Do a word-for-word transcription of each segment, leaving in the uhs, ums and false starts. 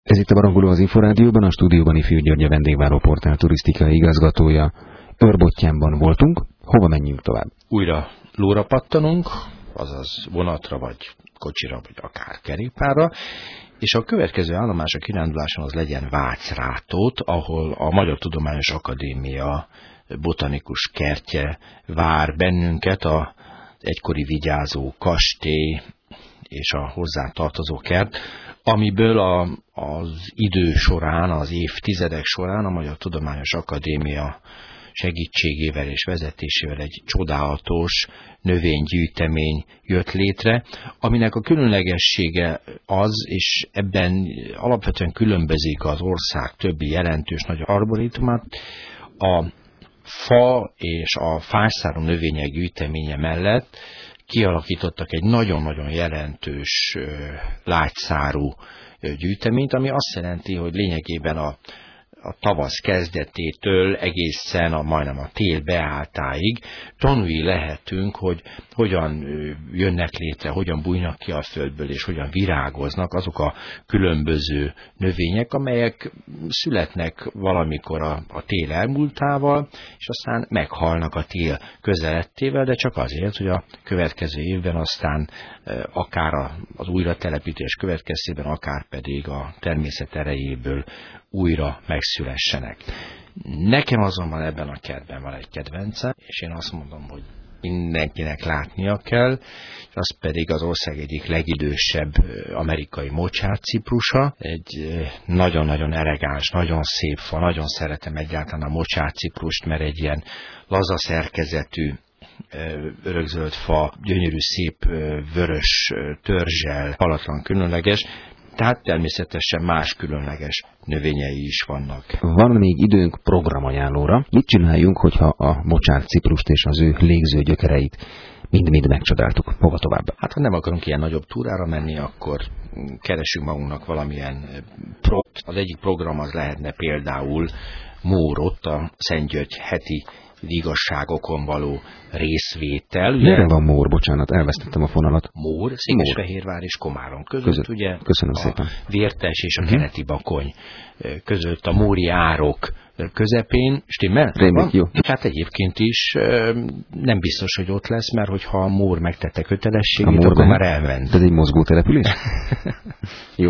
Ez itt a Barangoló az Inforádióban, a stúdióban Ifjú György, a Vendégváró Portál turisztikai igazgatója. Őrbottyánban voltunk, hova menjünk tovább? Újra lóra pattanunk, azaz vonatra, vagy kocsira, vagy akár kerékpárra, és a következő állomás a kiránduláson az legyen Vácrátót, ahol a Magyar Tudományos Akadémia botanikus kertje vár bennünket, az egykori vigyázó kastély és a hozzá tartozó kert, amiből a, az idő során, az évtizedek során a Magyar Tudományos Akadémia segítségével és vezetésével egy csodálatos növénygyűjtemény jött létre, aminek a különlegessége az, és ebben alapvetően különbözik az ország többi jelentős nagy arborétumát, a fa és a fászárú növények gyűjteménye mellett kialakítottak egy nagyon-nagyon jelentős lágyszárú gyűjteményt, ami azt jelenti, hogy lényegében a a tavasz kezdetétől egészen a, majdnem a tél beálltáig tanúi lehetünk, hogy hogyan jönnek létre, hogyan bújnak ki a földből, és hogyan virágoznak azok a különböző növények, amelyek születnek valamikor a, a tél elmúltával, és aztán meghalnak a tél közelettével, de csak azért, hogy a következő évben aztán akár az újratelepítés következtében, akár pedig a természet erejéből újra megszülessenek. Nekem azonban ebben a kertben van egy kedvencem, és én azt mondom, hogy mindenkinek látnia kell, és az pedig az ország egyik legidősebb amerikai mocsárciprusa, egy nagyon-nagyon elegáns, nagyon szép fa, nagyon szeretem egyáltalán a mocsárciprust, mert egy ilyen laza szerkezetű, örökzöld fa, gyönyörű szép vörös törzsel, halatlan különleges, tehát természetesen más különleges növényei is vannak. Van még időnk programajánlóra. Mit csináljunk, hogyha a mocsárciprust és az ő légző gyökereit mind-mind megcsodáltuk? Hova tovább? Hát ha nem akarunk ilyen nagyobb túrára menni, akkor keresünk magunknak valamilyen pro. Az egyik program az lehetne például Mórott, a Szentgyörgy heti igazságokon való részvétel. Merre van Mór? Bocsánat, elvesztettem a fonalat. Mór, Székesfehérvár és Komárom között, között ugye köszönöm a szépen. Vértes és a uh-huh. Kereti Bakony között, a móri árok közepén. Stimmel? Rémlik, jó. Hát egyébként is nem biztos, hogy ott lesz, mert hogyha a Mór megtette kötelességét, akkor már elment. Ez egy mozgó település? Jó.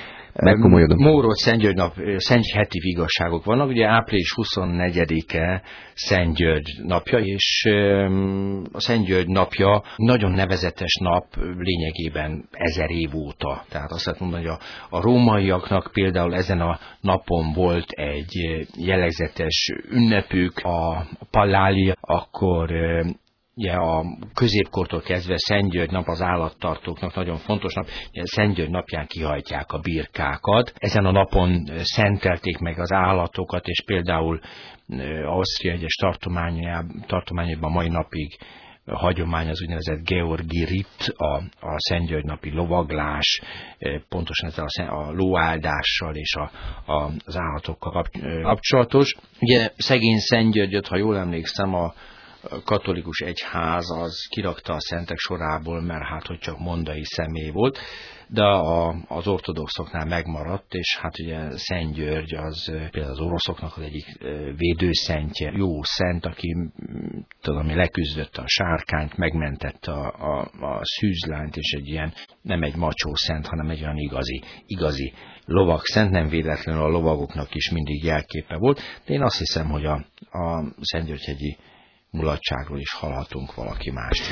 Mórott Szentgyörgy nap, Szent heti igazságok vannak, ugye április huszonnegyedike Szentgyörgy napja, és a Szentgyörgy napja nagyon nevezetes nap lényegében ezer év óta. Tehát azt lehet mondani, hogy a, a rómaiaknak például ezen a napon volt egy jellegzetes ünnepük, a Pallália, akkor ugye a középkortól kezdve Szentgyörgy nap az állattartóknak nagyon fontos nap, Szentgyörgy napján kihajtják a birkákat. Ezen a napon szentelték meg az állatokat, és például Ausztria egyes tartományaiban mai napig hagyomány az úgynevezett Georgi rit, a, a Szentgyörgy napi lovaglás, pontosan ezzel a, a lóáldással és a, a, az állatokkal kapcsolatos. Ugye szegény Szentgyörgyöt, ha jól emlékszem, a A katolikus egyház az kirakta a szentek sorából, mert hát, hogy csak mondai személy volt, de a, az ortodoxoknál megmaradt, és hát ugye Szent György az például az oroszoknak az egyik védőszentje, jó szent, aki tudom, leküzdött a sárkányt, megmentette a, a, a szűzlányt, és egy ilyen, nem egy macsó szent, hanem egy olyan igazi, igazi lovag szent, nem véletlenül a lovagoknak is mindig jelképe volt, de én azt hiszem, hogy a, a Szentgyörgyhegyi mulatságról is hallhatunk valaki mást.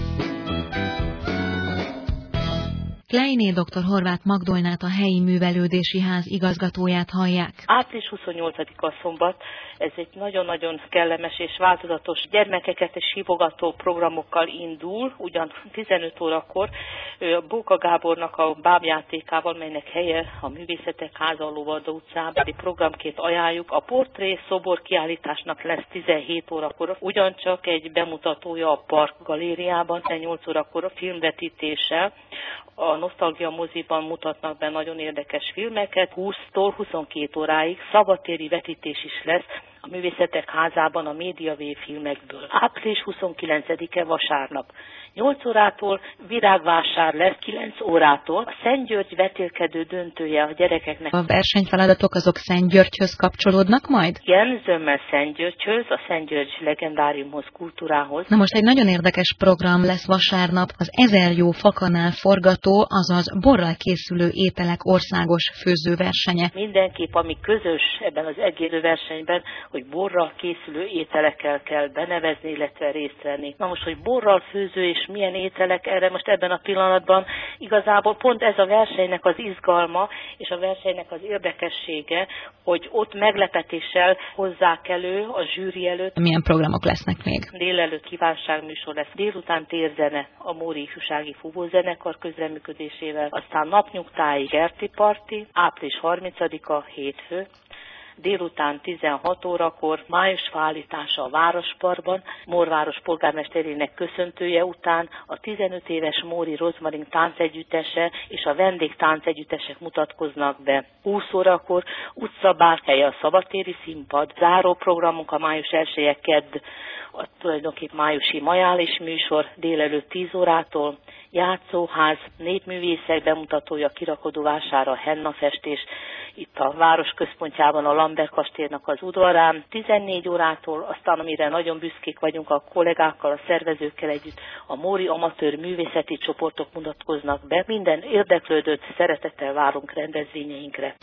Kleiné doktor Horváth Magdolnát, a helyi művelődési ház igazgatóját hallják. április huszonnyolcadika szombat, ez egy nagyon-nagyon kellemes és változatos gyermekeket és hívogató programokkal indul, ugyan tizenöt órakor Bóka Gábornak a bábjátékával, melynek helye a Művészetek Háza, a Lovarda utcában. Programként ajánljuk. A portré szobor kiállításnak lesz tizenhét órakor, ugyancsak egy bemutatója a Park Galériában, tizennyolc órakor a filmvetítéssel. A Nosztalgia moziban mutatnak be nagyon érdekes filmeket, húsztól huszonkét óráig szabadtéri vetítés is lesz a Művészetek Házában a Médiavé filmekből. április huszonkilencedike vasárnap. nyolc órától virágvásár lesz kilenc órától. A Szent György vetélkedő döntője a gyerekeknek. A versenyfeladatok azok Szent Györgyhöz kapcsolódnak majd? Igen, zömmel Szent Györgyhöz, a Szent György legendáriumhoz, kultúrához. Na most egy nagyon érdekes program lesz vasárnap, az Ezer jó fakanál forgató, azaz borral készülő ételek országos főzőversenye. Mindenképp, ami közös ebben az egész versenyben, hogy borral készülő ételekkel kell benevezni, illetve részt venni. Na most, hogy borral főző és milyen ételek, erre most ebben a pillanatban igazából pont ez a versenynek az izgalma, és a versenynek az érdekessége, hogy ott meglepetéssel hozzák elő a zsűri előtt. Milyen programok lesznek még? Délelőtt kívánságműsor lesz, délután térzene a Móri Ifjúsági Fúvózenekar közreműködésével, aztán napnyugtáig kerti parti, április harmincadika hétfő, délután tizenhat órakor májusfaállítása a Városparkban, Mórváros polgármesterének köszöntője után a tizenöt éves Móri Rozmarin táncegyüttese és a vendég táncegyüttesek mutatkoznak be. húsz órakor utcabárhelye a szabadtéri színpad, záró programunk a május elseje kedd, a tulajdonképp májusi majális műsor délelőtt tíz órától, játszóház, népművészek bemutatója, kirakodóvására, hennafestés, itt a város központjában a Lambert kastélynak az udvarán, tizennégy órától, aztán amire nagyon büszkék vagyunk a kollégákkal, a szervezőkkel együtt, a Móri amatőr művészeti csoportok mutatkoznak be. Minden érdeklődőt szeretettel várunk rendezvényeinkre.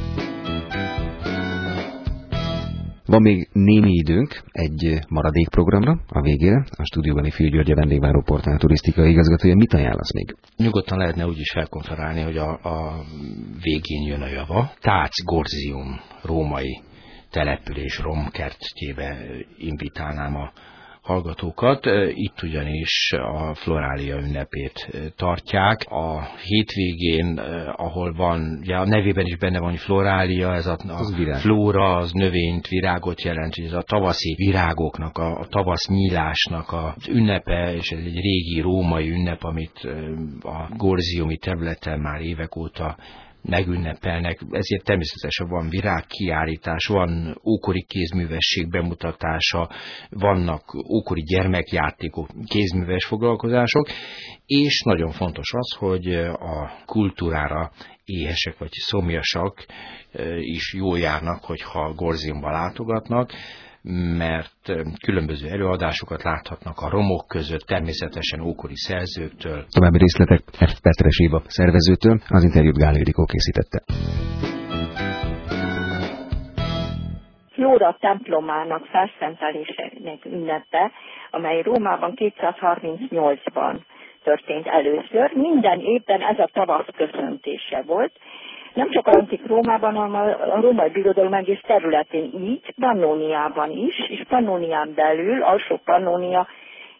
Van még némi időnk egy maradék programra, a végére. A stúdióban Ifjú György, a vendégváró portál turisztikai igazgatója. Mit ajánlasz még? Nyugodtan lehetne úgy is felkonferálni, hogy a, a végén jön a java. Tác Gorzium római település romkertjébe invitálnám a hallgatókat. Itt ugyanis a Florália ünnepét tartják. A hétvégén, ahol van, ugye a nevében is benne van, hogy Florália, ez a, a flóra, az növényt, virágot jelent, hogy ez a tavaszi virágoknak, a, a tavasz nyílásnak az ünnepe, és ez egy régi római ünnep, amit a gorziumi területen már évek óta megünnepelnek, ezért természetesen van virágkiállítás, van ókori kézművesség bemutatása, vannak ókori gyermekjátékok, kézműves foglalkozások, és nagyon fontos az, hogy a kultúrára éhesek vagy szomjasak is jól járnak, hogyha Gorziumba látogatnak, mert különböző előadásokat láthatnak a romok között, természetesen ókori szerzőktől. További részletek F. Petres Éva szervezőtől, az interjút Gál Ildikó készítette. Flóra templomának felszentelésének ünnepe, amely Rómában kétszázharmincnyolcban történt először. Minden évben ez a tavasz köszöntése volt. Nem csak antik Rómában, hanem a római birodalom egész területén így, Pannóniában is, és Pannónián belül, alsó Pannónia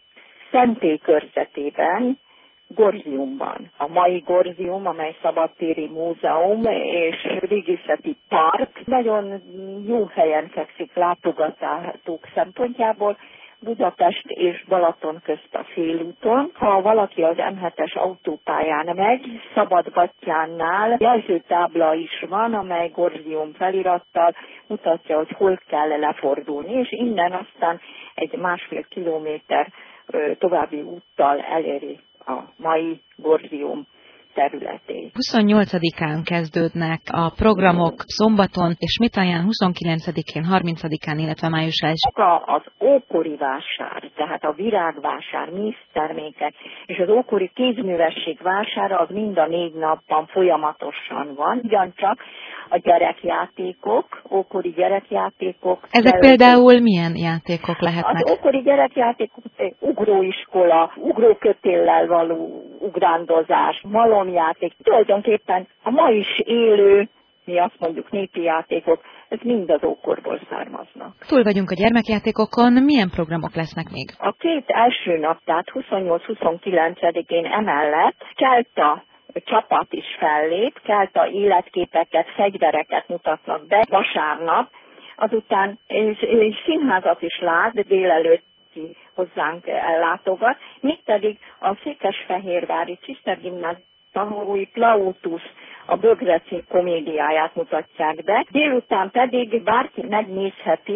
szentély körzetében, Gorziumban. A mai Gorzium, amely szabadtéri múzeum és régészeti park, nagyon jó helyen fekszik látogatók szempontjából, Budapest és Balaton közt a félúton. Ha valaki az M hetes autópályán megy, Szabadbattyánnál jelzőtábla is van, amely Gorzium felirattal mutatja, hogy hol kell lefordulni, és innen aztán egy másfél kilométer további úttal eléri a mai Gorzium területét. huszonnyolcadikán kezdődnek a programok szombaton, és mit ajánl huszonkilencedikén, harmincadikán, illetve május elsején? Az ókori vásár, tehát a virágvásár, méztermékek és az ókori kézművesség vására az mind a négy napban folyamatosan van, ugyancsak a gyerekjátékok, ókori gyerekjátékok. Ezek el... például milyen játékok lehetnek? Az ókori gyerekjátékok, ugróiskola, ugrókötéllel való ugrándozás, malomjáték, tulajdonképpen a ma is élő, mi azt mondjuk népi játékok, ez mind az ókorból származnak. Túl vagyunk a gyermekjátékokon, milyen programok lesznek még? A két első nap, tehát huszonnyolc-huszonkilencedikén emellett kelta csapat is fellép, kelta életképeket, fegyvereket mutatnak be vasárnap, azután és, és színházat is lát, délelőtt hozzánk ellátogat, még pedig a Székesfehérvári Cisztergimnázium tanulói Plautus a Bögreci komédiáját mutatják be. Délután pedig bárki megnézheti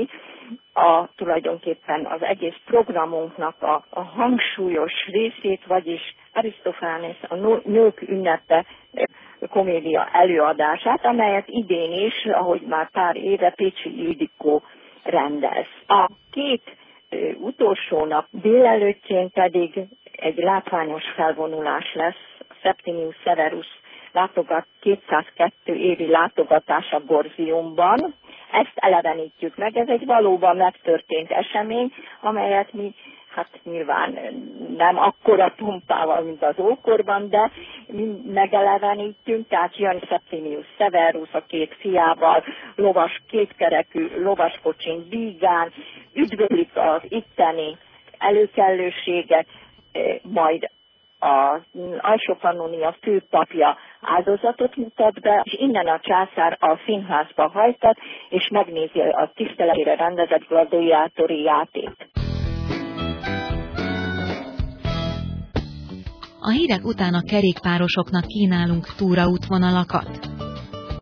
a, tulajdonképpen az egész programunknak a, a hangsúlyos részét, vagyis Arisztofánész a nők ünnepe komédia előadását, amelyet idén is, ahogy már pár éve Pécsi Ildikó rendez. A két ö, utolsó nap délelőttjén pedig egy látványos felvonulás lesz. Septimius Severus látogat kétszázkettő évi látogatás a Gorziumban. Ezt elevenítjük meg, ez egy valóban megtörtént esemény, amelyet mi hát nyilván nem akkora pompával, mint az ókorban, de mi megelevenítünk, tehát jön Septimius Severus a két fiával, lovas, kétkerekű lovaskocsin vígán, üdvözlik az itteni előkellőséget, majd az Alsó-Pannónia főpapja áldozatot mutat be, és innen a császár a színházba hajtat, és megnézi a tiszteletére rendezett gladiátori játékot. A hírek után a kerékpárosoknak kínálunk túraútvonalakat.